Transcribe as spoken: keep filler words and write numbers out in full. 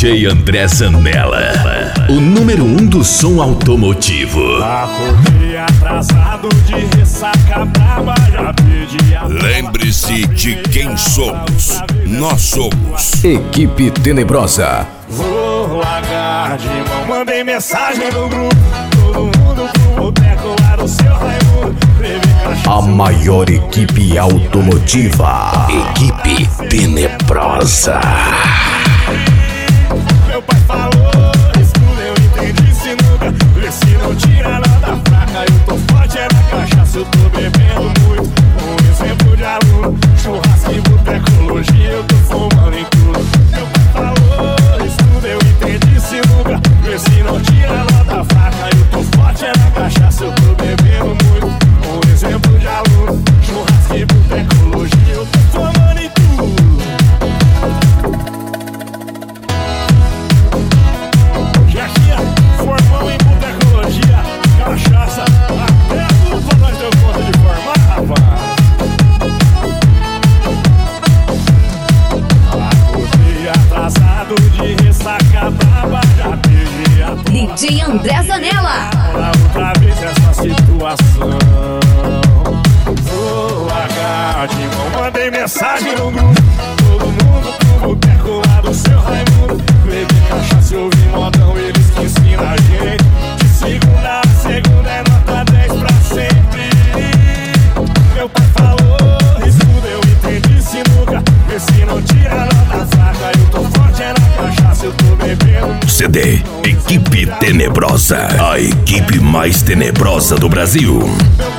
J André Zanella, o número um do som automotivo. Acordei atrasado de ressaca braba, já pedi a... Lembre-se de quem somos. Nós somos Equipe Tenebrosa. Vou largar de mão, mandei mensagem no grupo. Todo mundo pro boteco lá do seu Raimundo. A maior equipe automotiva. Equipe Tenebrosa. Meu pai falou, estudo eu entendi sinuca. Vê se não tira nada fraca. Eu tô forte, é na cachaça, eu tô bebendo muito. Um exemplo de aluno, churrasco e botecologia. Eu tô fumando em tudo. Meu pai falou, estudo eu entendi sinuca. Vê se não tira nada fraca. Eu tô forte, é na cachaça, eu tô bebendo muito. Um exemplo de aluno, churrasco e botecologia. Eu tô fumando em tudo. Formão em botecologia, cachaça, até tudo pra nós deu conta de formar, rapaz. Acordei atrasado de ressaca braba, já perdi a D J André Zanella. outra vez essa situação. Vou largar de mão, mandei mensagem no grupo. Todo mundo pro boteco lá do seu Raimundo. Bebi cachaça e ouvi modão, eles que ensinam a gente. De segunda a segunda é nota dez pra sempre. Meu pai falou, estudo eu entendi sinuca. Vê se não tira nota fraca. Eu tô forte, é na cachaça, eu tô bebendo. C D Equipe Tenebrosa. A equipe mais tenebrosa do Brasil. Meu